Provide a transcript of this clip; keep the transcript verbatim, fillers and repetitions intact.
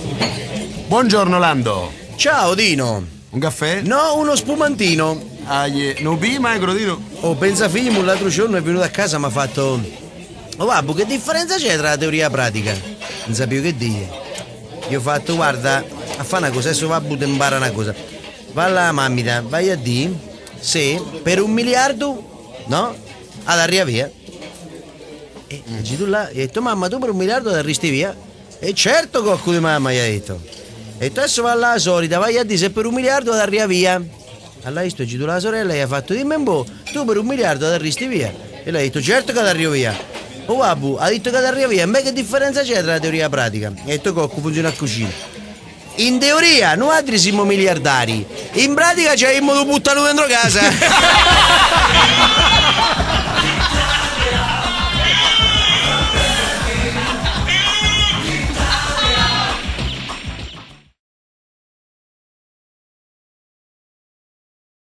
Buongiorno Lando. Ciao Dino. Un caffè? No, uno spumantino. Ah, yeah. Non prima, eh, Crodino? Oh, pensa figlio, l'altro giorno è venuto a casa e mi ha fatto... Oh, babbo, che differenza c'è tra la teoria e la pratica? Non sapevo che dire. Io ho fatto, guarda, a fare una cosa, adesso babbo ti impara una cosa. Va alla mammita, vai a dire se per un miliardo, no, ad arriva via. E mm. tu là, e hai detto, mamma, tu per un miliardo ad arristi via? E certo cocco di mamma gli ha detto. E adesso va alla solita, vai a dire se per un miliardo ad arriva via. Allora io sto giro la sorella e gli ha fatto, dimmi un po', tu per un miliardo ad arristi via? E lei ha detto, certo che ad arrivo via. Oh babbo, ha detto che ad arriva via, ma che differenza c'è tra la teoria e la pratica? E ha detto cocco funziona così. In teoria noi altri siamo miliardari, in pratica c'è il modo buttato dentro casa.